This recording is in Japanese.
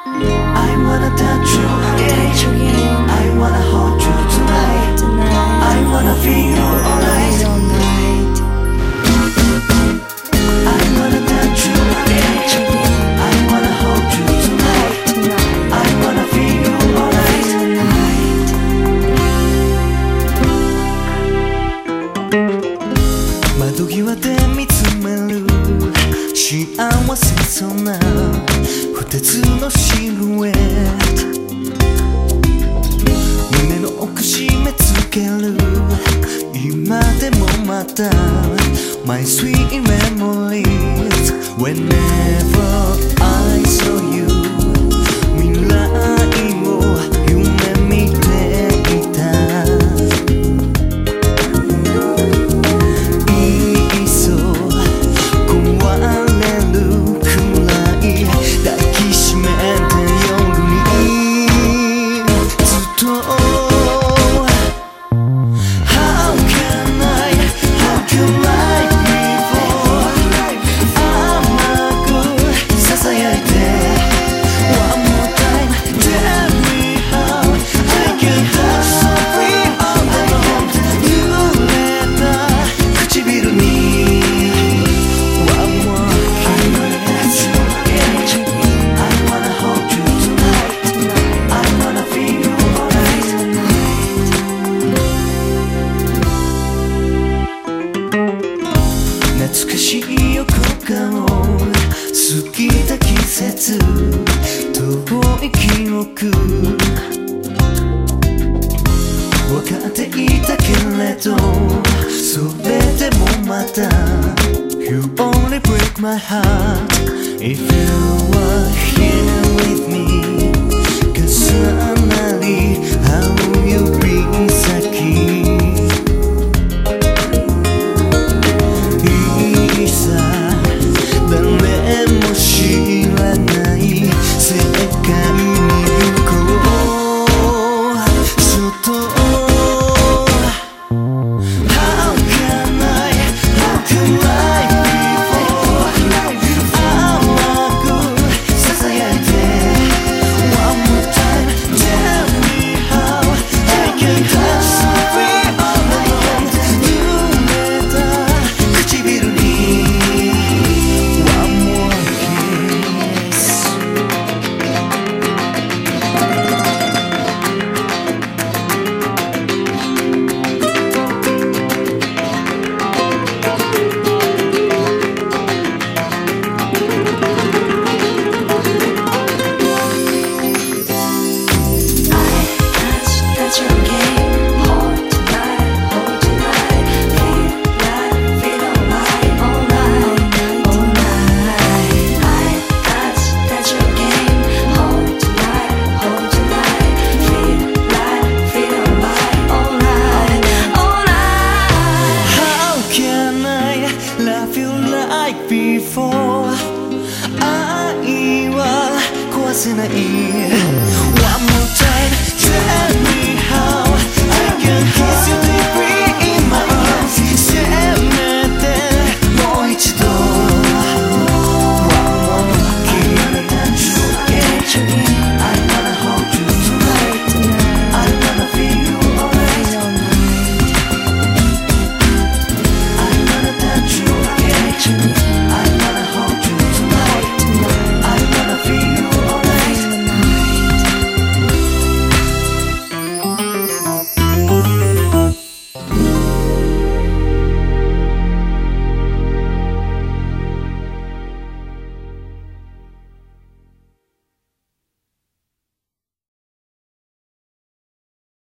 I wanna touch you again. I wanna hold you tonight. I wanna feel you all night. I wanna touch you again. I wanna hold you tonight. I wanna feel you all night.窓際で見つめる幸せそうな二つのシルエット、胸の奥締め付ける今でもまた My sweet memories Whenever I saw you 未来を夢見ていた、いっそ壊れるくらい抱きしめて夜にずっと How can I like before 甘くささやいて One more time tell me how I can touch so free all alone 濡れた唇に One more I wanna touch you again I wanna hold you tonight I wanna feel you all night 懐かしい横顔過ぎた季節遠い記憶分かっていたけれどそれでもまた You only break my heart If you were here with me 重なり合う指先いいさ誰も知らない世界に行こうそっと How can I like before 甘くささやいて One more time tell me how I can touch so free all alone 濡れた唇に One more kiss Touch your game, hold tonight, hold tonight, feel alright, all night, all night. I touch your game, hold tonight, feel alright, all night, all night. How can I love you like before? 愛は壊せない